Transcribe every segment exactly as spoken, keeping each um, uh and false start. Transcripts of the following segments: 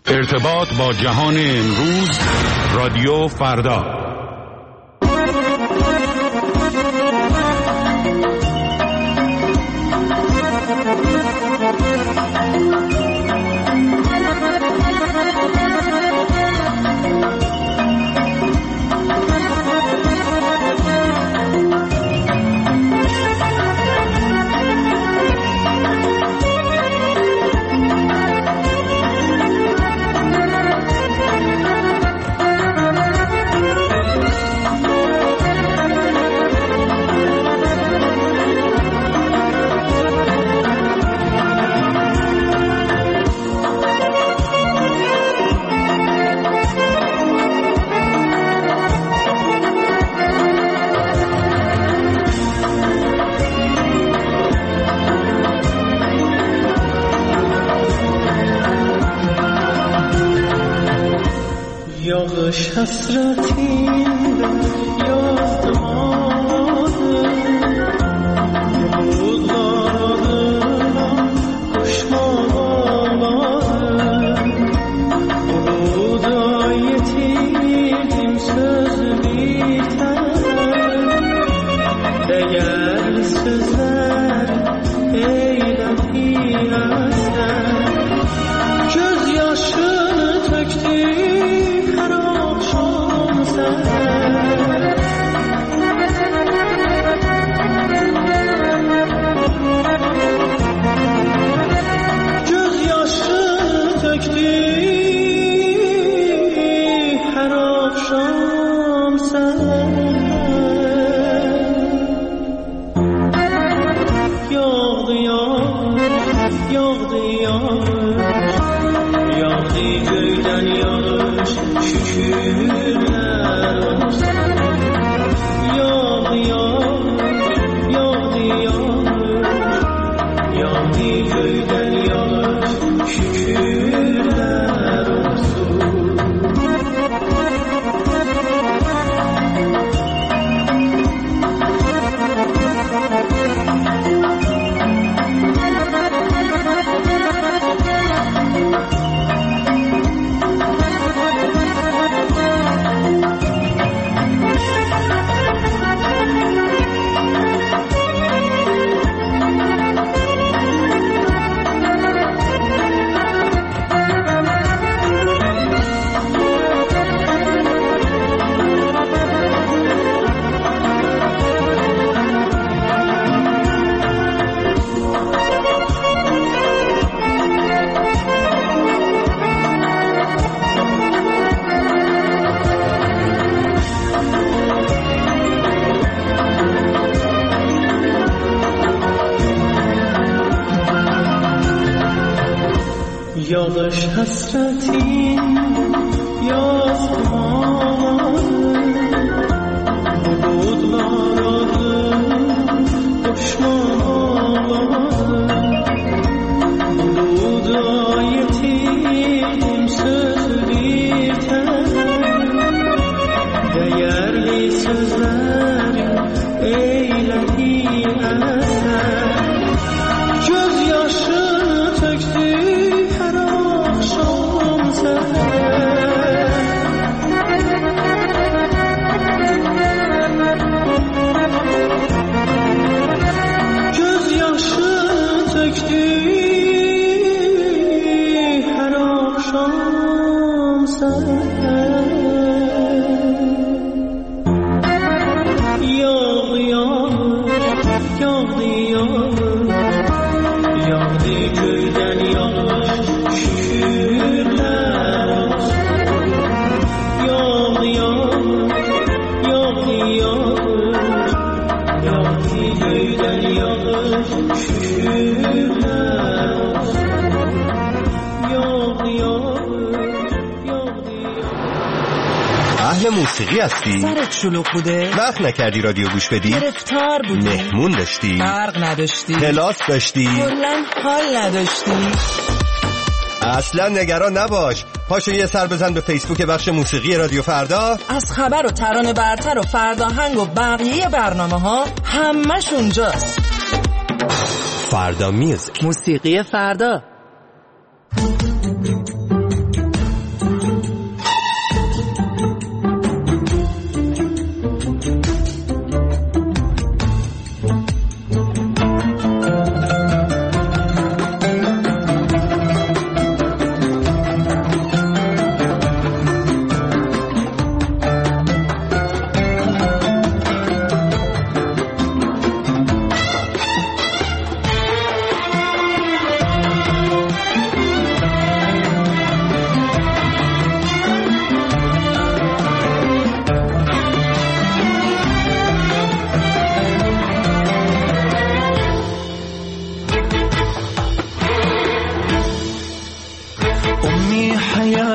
ارتباط با جهان امروز، رادیو فردا. یادش حسرتی یاد ماده روزارم کشمان آماده بودایتی دیم söz biter değerli sözler eyletti eser gözyaşını töktü یادش حسرتی یاد ماده بود ناراده دشمان آماده بود آیتی دیم söz biter değerli sözler eyletti eser gözyaşını töktü اهل موسیقی هستی؟ سرت شلوغ بوده؟ وقت نکردی رادیو گوش بدی؟ گرفتار بودی؟ مهمون داشتی؟ برق نداشتی؟ کلاس داشتی؟ کلاً حال نداشتی؟ اصلا نگران نباش، پاشو یه سر بزن به فیسبوک بخش موسیقی رادیو فردا. از خبر و ترانه برتر و فرداهنگ و بقیه برنامه ها همش اونجاست. فردا میوزیک، موسیقی فردا.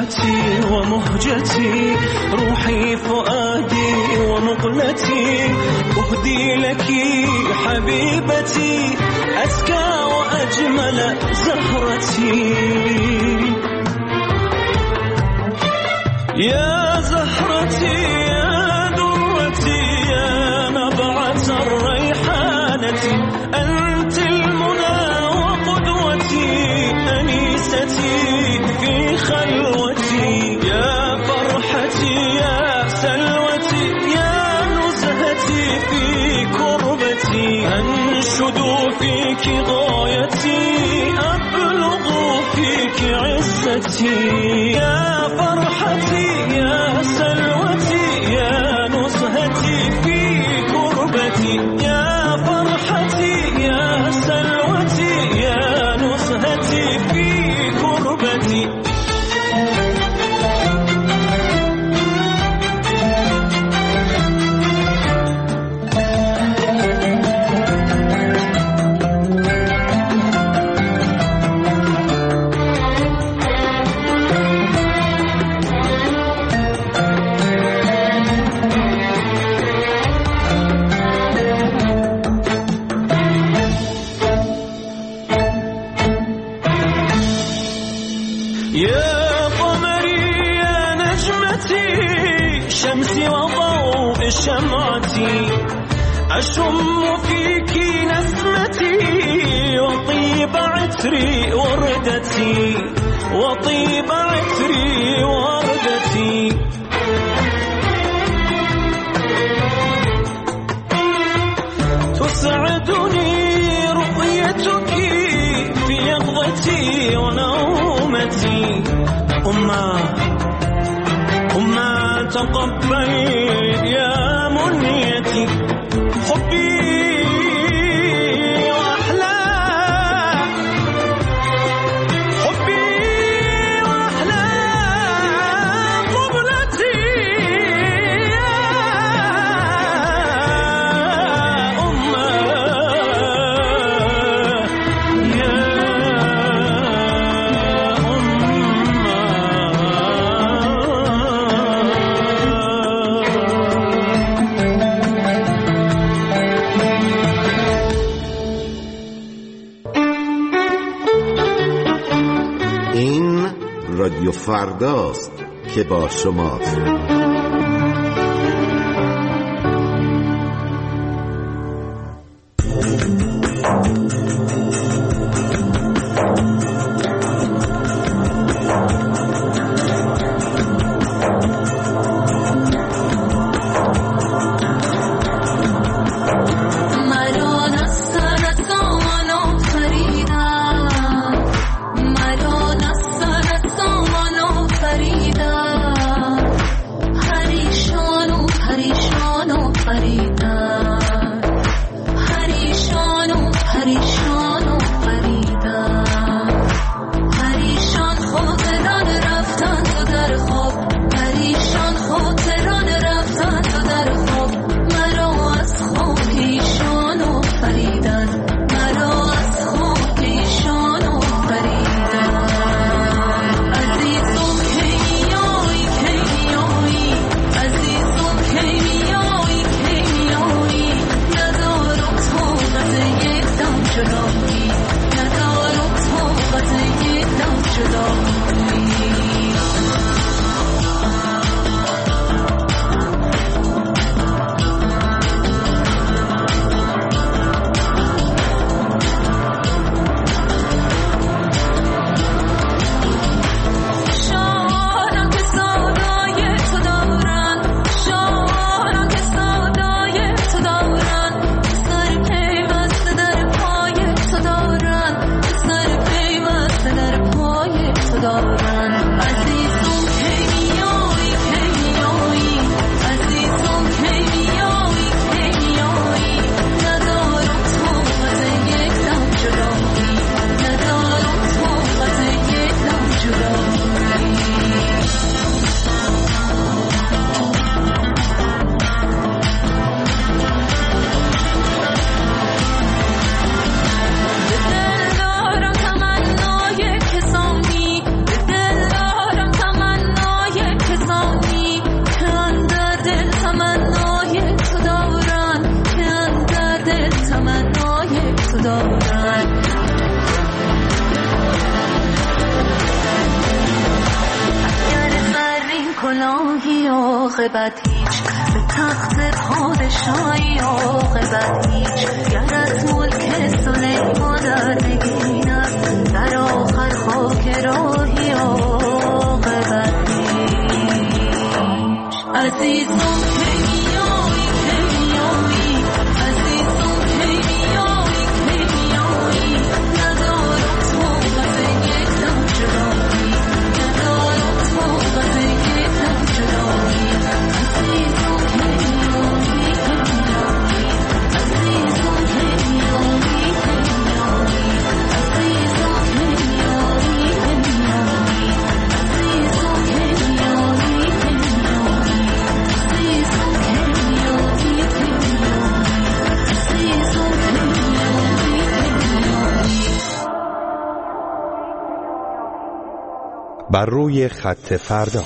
حياتي ومهجتي روحي فؤادي ومقلتي أهدي لك حبيبتي أزكى وأجمل زهرتي يا زهرتي يا درتي يا نبعة الريحانة أنت المنى وقدوتي أنيستي في خلوتي يا فرحتي يا سلوتي يا نزهتي في كربتي أنشد فيك غايتي أبلغ فيك عزتي يا فرحتي يا سلوتي يا نزهتي في كربتي يا فرحتي يا سلوتي يا نزهتي في كربتي يا قمري يا نجمتي شمسي وضوء شمعتي أشم فيك نسمتي وطيب عطري وردتي وطيب عطري وردتي تسعدني رؤيتك في يقظتي ونومتي أمّا أمّا تقبل يا منيتي حبي وأحلى حبي وأحلى قبلتي يا أمّا يا رادیو فرداست که با شماست. عاقبت هیچ، به تخت پادشاهی عاقبت هیچ. گر از ملک سلیمان نگین است، در آخر خاک راهی عاقبت هیچ. عزیزم کیمیایی کیمیایی، عزیزم کیمیایی کیمیایی، ندارم طاقت یک دم جدایی، ندارم طاقت یک دم جدایی. عزیزم کیمیایی کیمیایی، عزیزم کیمیایی کیمیایی، عزیزم کیمیایی کیمیایی، عزیزم کیمیایی بر روی خط فردا.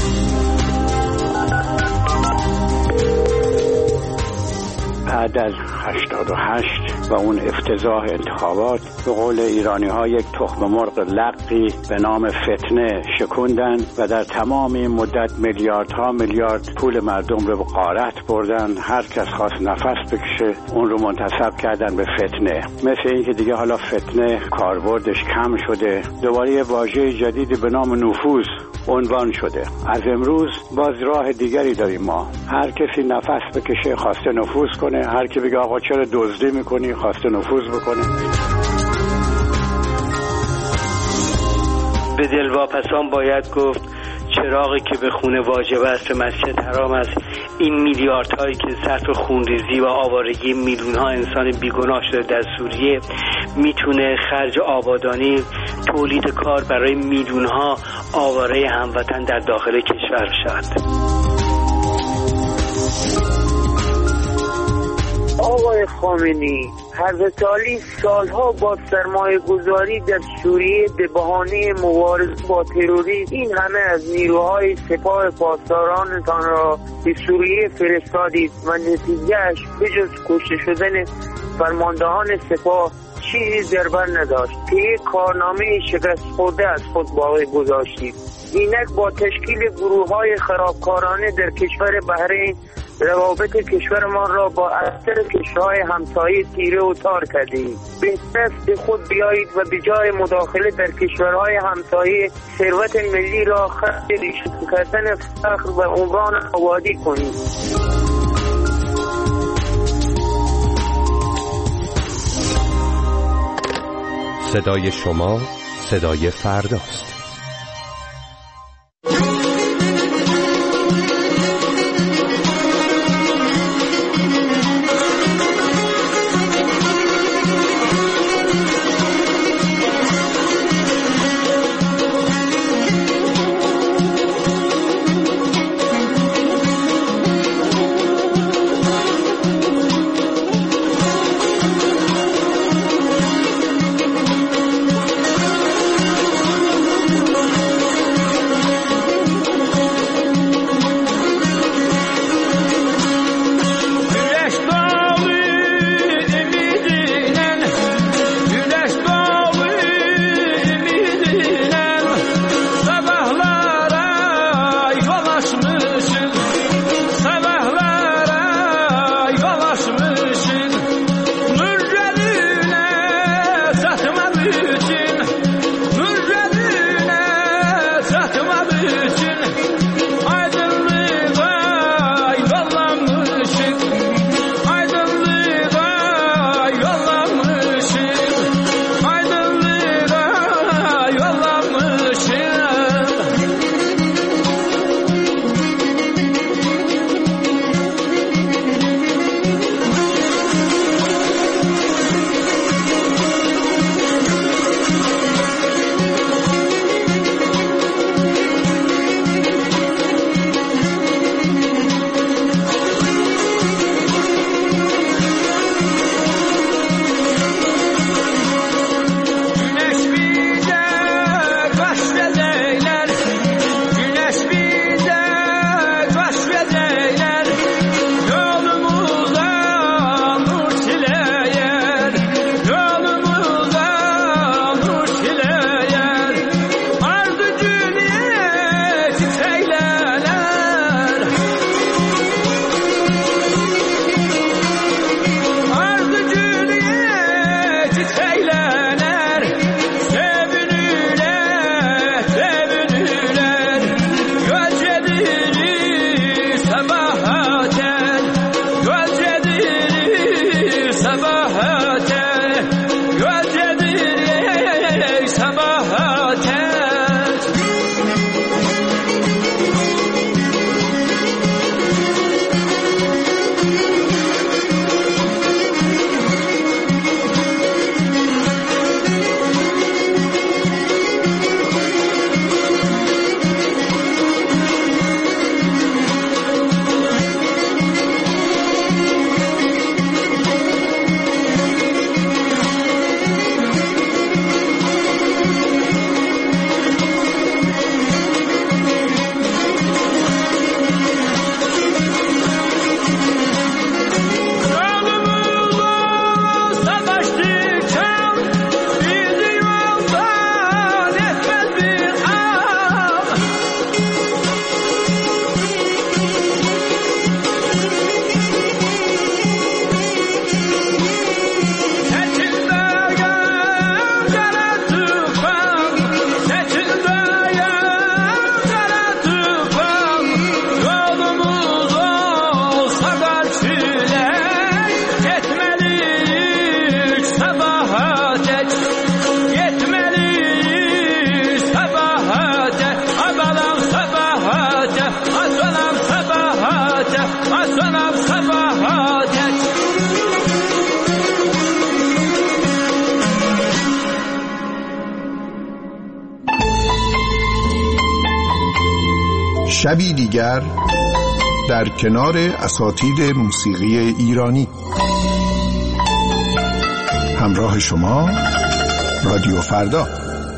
بعد از هشتاد و هشت و اون افتضاح انتخابات، به قول ایرانی ها یک تخم مرغ لقی به نام فتنه شکوندن و در تمام این مدت میلیاردها میلیارد پول مردم رو به غارت بردن. هر کس خواست نفس بکشه اون رو منتسب کردن به فتنه. مثل این که دیگه حالا فتنه کاربردش کم شده، دوباره یه واژه جدیدی به نام نفوذ عنوان شده. از امروز باز راه دیگری داریم ما. هر کسی نفس بکشه خواسته نفوذ کنه، هر کی بگه آقا چرا دزدی میکنی خواسته نفوذ بکنه. به دلواپسان باید گفت چراغی که به خونه واجب است به مسجد حرام است. این میلیاردهایی که صرف خونریزی و آوارگی میلیون ها انسان بیگناه شده در سوریه میتونه خرج آبادانی، تولید کار برای میلیون ها آواره هموطن در داخل کشور شود. آقای خامنه‌ای، حضرت علی سالها با سرمایه گذاری در سوریه به بهانه مبارزه با تروریسم این همه از نیروهای سپاه پاسدارانتان را به سوریه فرستادید و نتیجهش به جز کشته شدن فرماندهان سپاه چیزی در بر نداشت که یک کارنامه شکست خورده از خود باقی گذاشتید. اینک با تشکیل گروه‌های خرابکارانه در کشور بحرین روابط کشورمان را با اکثر کشورهای همسایه تیره و تار کردید. بهتر است به خود بیایید و به جای مداخله در کشورهای همسایه ثروت ملی را خرج ریشه کردن فقر و عمران آبادی کنید. صدای شما صدای فرداست. Güneş bir de kaç شبی دیگر در کنار اساتید موسیقی ایرانی. همراه شما رادیو فردا.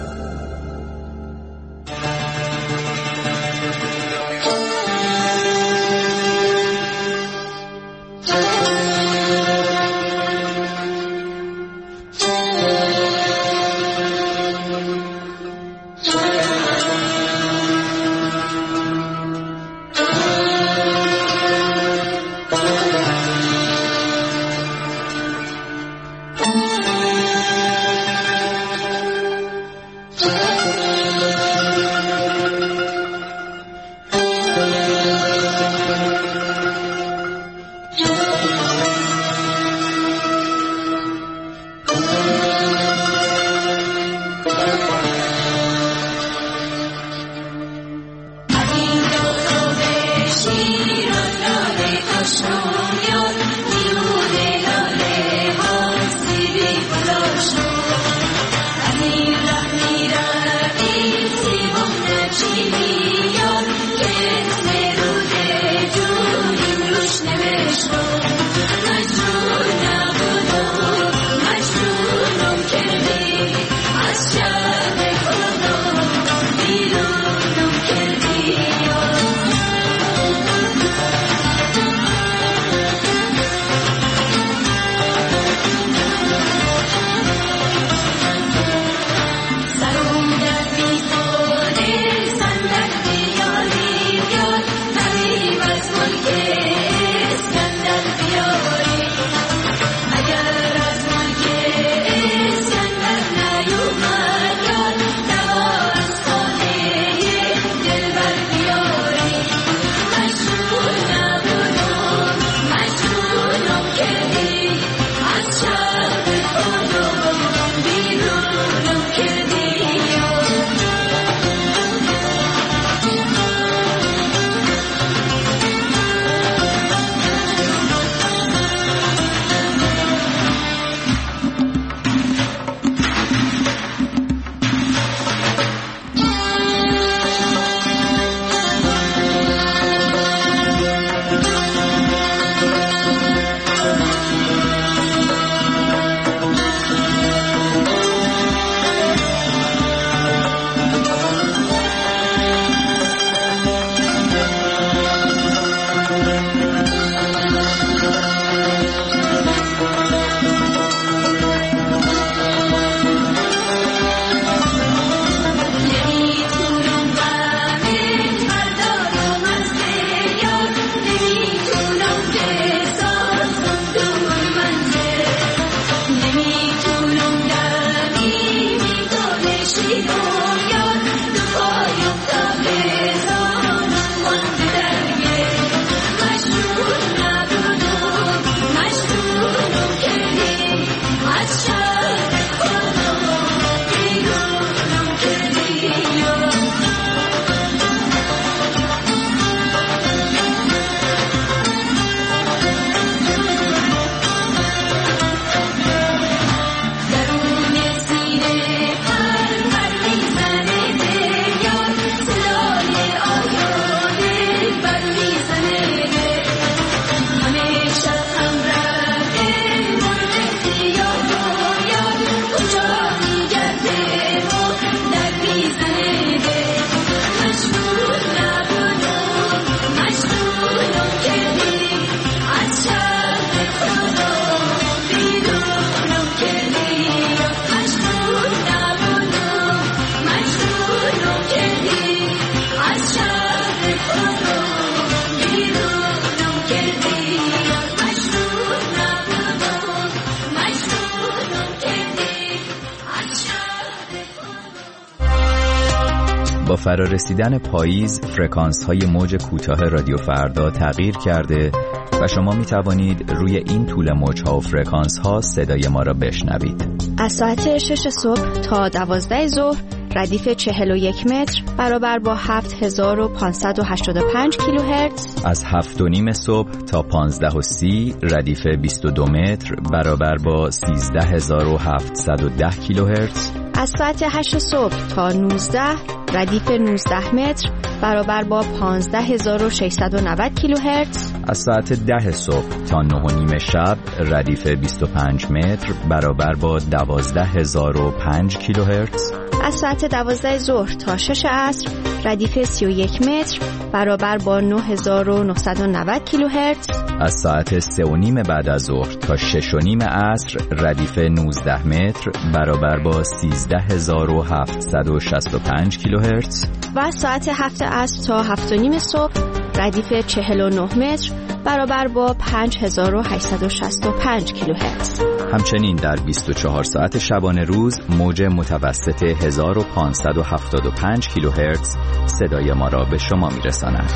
با فرارسیدن پاییز فرکانس های موج کوتاه رادیو فردا تغییر کرده و شما می توانید روی این طول موج ها و فرکانس ها صدای ما را بشنوید. از ساعت شش صبح تا دوازده ظهر ردیف چهل و یک متر برابر با هفت هزار و پانصد و هشتاد و پنج کیلوهرتز. از هفت و نیم صبح تا پانزده و سی ردیف بیست و دو متر برابر با سیزده هزار و هفتصد و ده کیلوهرتز. از ساعت هشت صبح تا نوزده ردیف نوزده متر برابر با پانزده هزار و ششصد و نود کیلوهرتز. از ساعت ده صبح تا نه و نیم شب ردیف بیست و پنج متر برابر با دوازده هزار و پنج کیلوهرتز. از ساعت دوازده ظهر تا شش عصر ردیف سی و یک متر برابر با نه هزار و نهصد و نود کیلوهرتز. از ساعت سه و نیم بعد از ظهر تا شش و نیم عصر ردیف نوزده متر برابر با سیزده هزار و هفتصد و شصت و پنج کیلوهرتز. و از ساعت هفت عصر تا هفت و نیم صبح ردیف چهل و نه متر برابر با پنج هزار و هشتصد و شصت و پنج کیلوهرتز. همچنین در بیست و چهار ساعت شبانه روز موج متوسط هزار و پانصد و هفتاد و پنج کیلوهرتز صدای ما را به شما میرساند.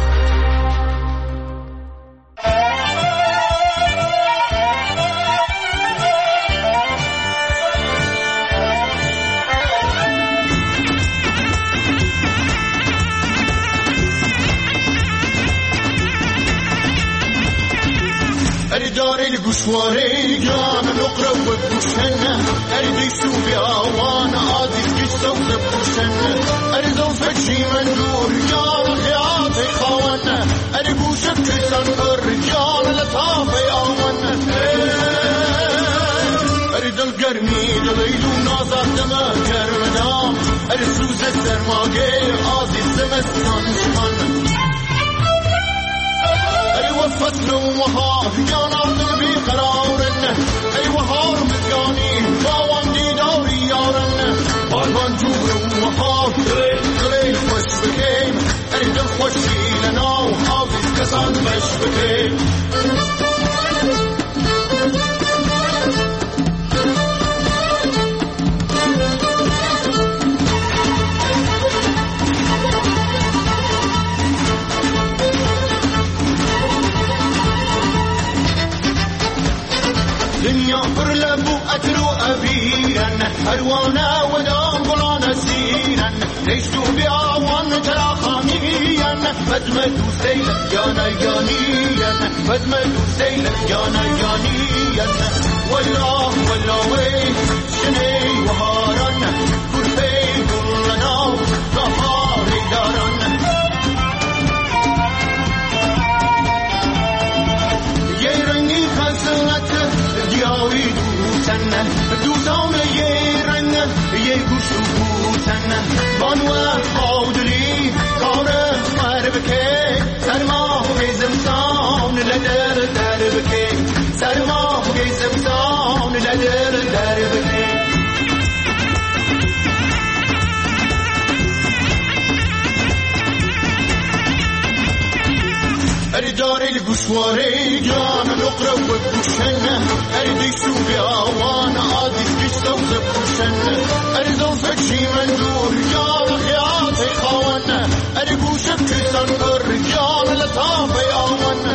داري القشواري جان نقرا وبوشنا اريد يسوب اوان عادي قصه وبوشنا اريد فشي مندور جان حياتي خوانا اريد بوشك تنقر جان لطافي اوان اريد القرمي دليل ونازع دما كرمدام اريد سوز السرماقي عادي زمستان شان وفصل وهار جانا قلبي قرارن اي وهار مزقاني باوندي دوري يارن بالبان جور وهار قليل خوش بكيم اي دل خوشي لنا وحافظ كسان بش بكيم دنيا فرلبو أترو أبيرن أروانا ودام قلانا سيرن ليشتو بيعوان ترى خاميين بدمدو سيلة جانا جانيين بدمدو سيلة جانا جانيين والله والله وين شني وهارن كرفي كلنا ظهاري دارن يرني خسنت دیاری دوتن دوتان یه رنگ یه گوش دوتن بانوه آودلی کاره مر بکه سرما گیزم سان لدر در بکه سرما گیزم سان لدر در بکه داري القشواري جان نقرا وبوشنا اريد يشوف اوان عادي قصه وبوشنا اريد فشي مندور جان حياتي خوانا اريد بوشك تنقر جان لطافي اوان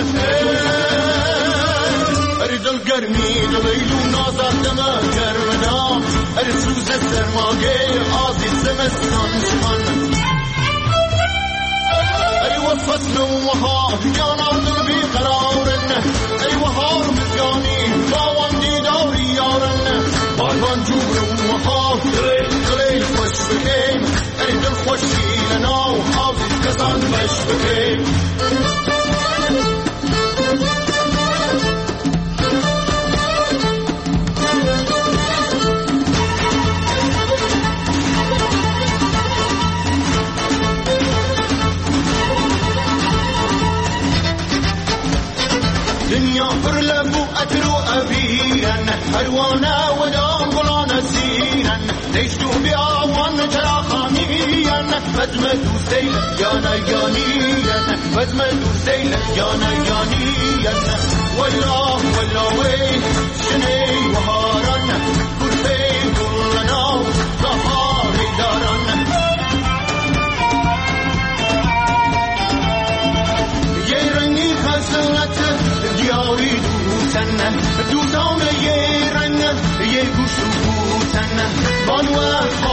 اريد القرمي دليل ونازع دما كرمدام اريد سوز السرماقي عادي زمستان شان وفصل وهار جانا قلبي قرارن اي وهار مزقاني باوندي دوري يارن بالبان جور وهار قليل خوش بكيم اي دل خوشي لنا وحافظ كسان بش بكيم دنيا فرلبو أترو أبيرن أروانا ودام قلانا سيرن ليشتو بيعوان ترى خاميين بدمدو سيلة جانا جانيين بدمدو سيلة جانا جانيين والله والله وين شني وهارن كرفي كلنا ظهاري دارن يرني خسنت دیاری دوتن دوتان یه رنگ یه گوش دوتن بانوه